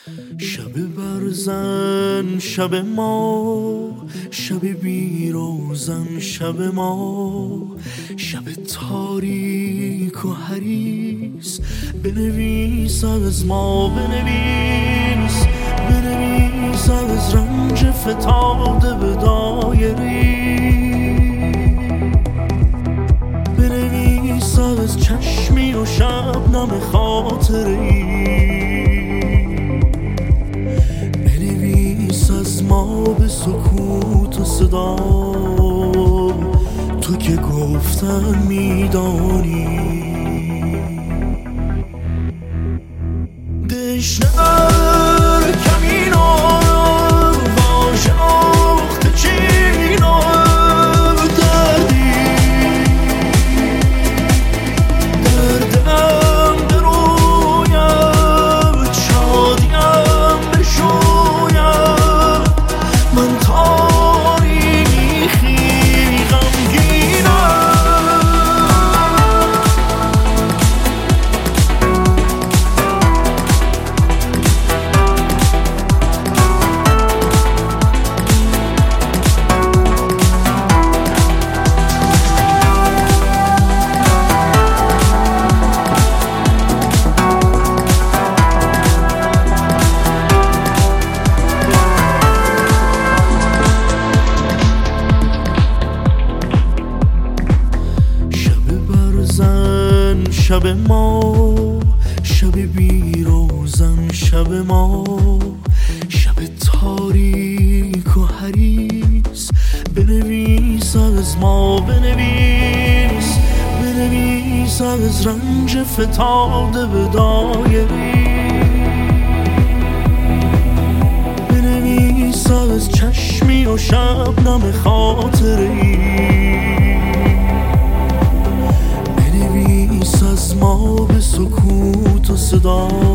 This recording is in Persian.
شب برزن شب ما، شب بیروزن شب ما، شب تاریک و حریص. بنویس از ما، بنویس بنویس از رنج فتاده به دایری، بنویس از چشمی و شبنم خاطری، بنویس از ما به سکوت و صدا، تو که گفتن میدانی. دشنر کمینم با شناخت چینم دردی، دردم برویم شادیم بشویم، من تاریخی غمگینم. شب ما، شب بیروزن شب ما، شب تاریک و حریص. بنویس از ما، بنویس بنویس از رنج فتاده به دایری، بنویس از چشمی و شبنم خاطری، بنویس از ما به سکوت و صدا،